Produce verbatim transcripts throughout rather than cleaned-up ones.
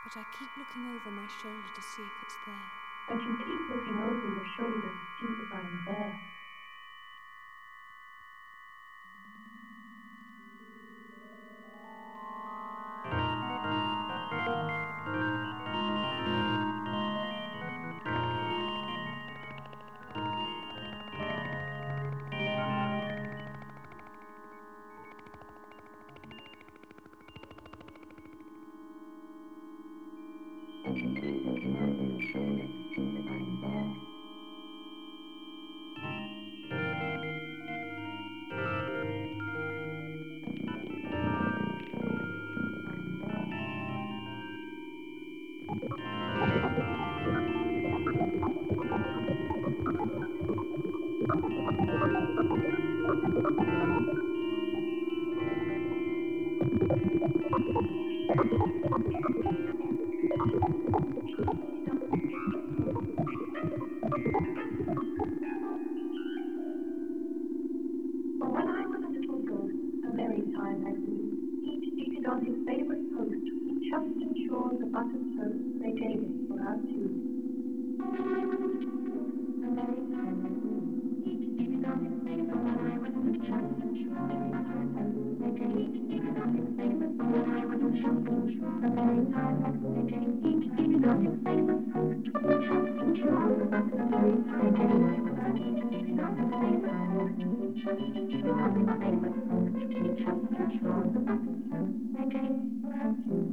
But I keep looking over my shoulder to see if it's there. But you keep looking over your shoulder to see if I'm there. And you keep looking over your shoulder to see if I'm there. But when I was a little girl, a merry time I believe, each seated on his favourite post, we chucked and shored the button toast they gave us for our tea. A merry time I believe, each seated on his favourite post, we chucked and shored the button toast they gave us. Each seated on his favourite post, I was a shopping. A merry time I believe, each seated on his favourite post, we chucked and shored the button toast they gave us. Each seated on his favourite post, we chucked and shored the favourite post, we chucked and shored the button toast they gave us for our tea.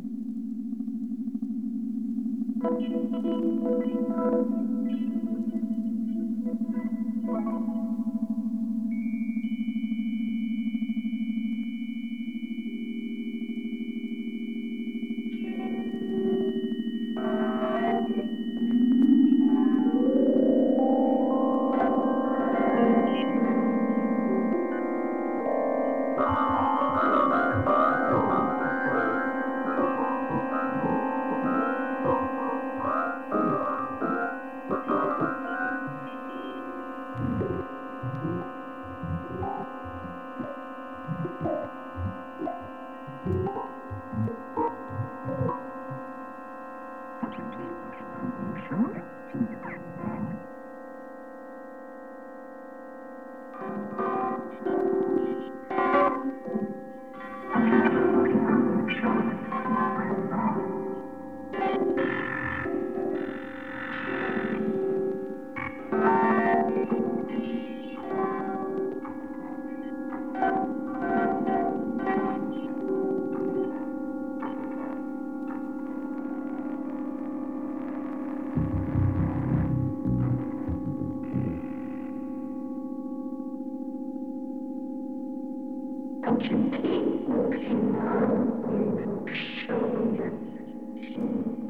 But you keep looking over your shoulder.